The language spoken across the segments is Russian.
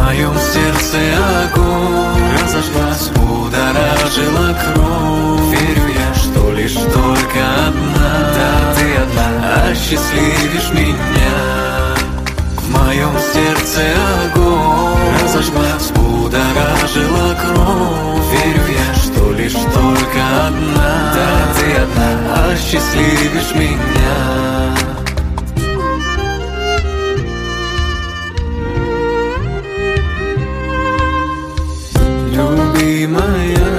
моем сердце огонь разожглась, будоражила кровь. Верю я, что лишь только одна, да, ты одна, осчастливишь меня. В моем сердце огонь разожглась, будоражила кровь. Верю я, что лишь только одна, да, ты одна, осчастливишь меня. Любимая,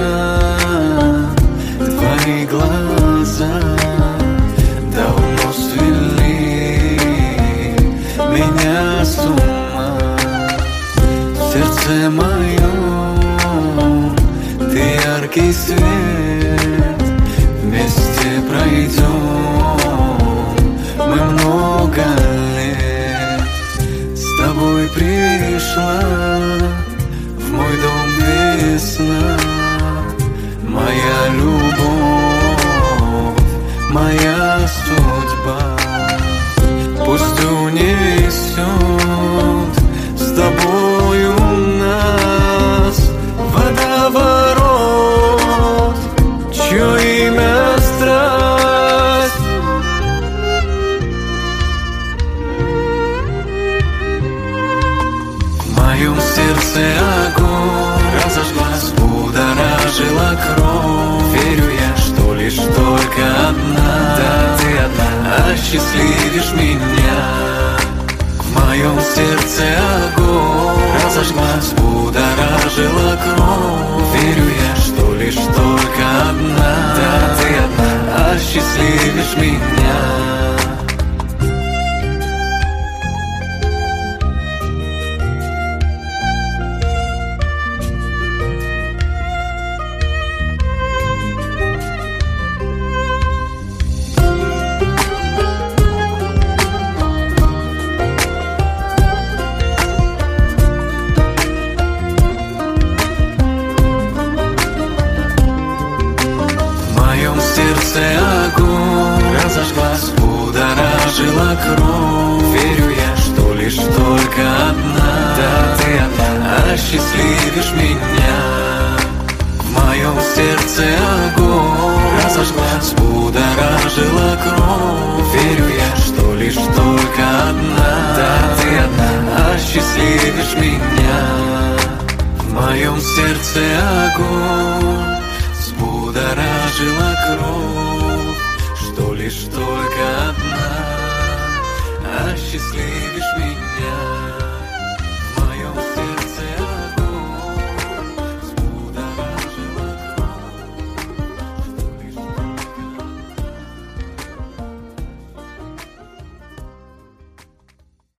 твои глаза давно свели меня с ума. В сердце моем ты яркий свет, вместе пройдем мы много лет. С тобой пришла в мой дом весна, моя любовь, моя судьба. Пусть унесет с тобою нас водоворот, чье имя страсть. В моем сердце огонь разожглась, будоражила кровь. Верю я, что лишь только одна, да, ты одна, осчастливишь меня. В моем сердце огонь разожглась, будоражила кровь. Верю я, что лишь только одна, да, ты одна, осчастливишь меня. Сердце огонь разожглась, будоражила кровь. Верю я, что лишь только одна, да, ты одна, осчастливишь меня. В моем сердце огонь разожглась, будоражила кровь. Верю я, что лишь только одна, да, ты одна, осчастливишь меня. В моем сердце огонь будоражила кровь, что лишь только одна, осчастливишь.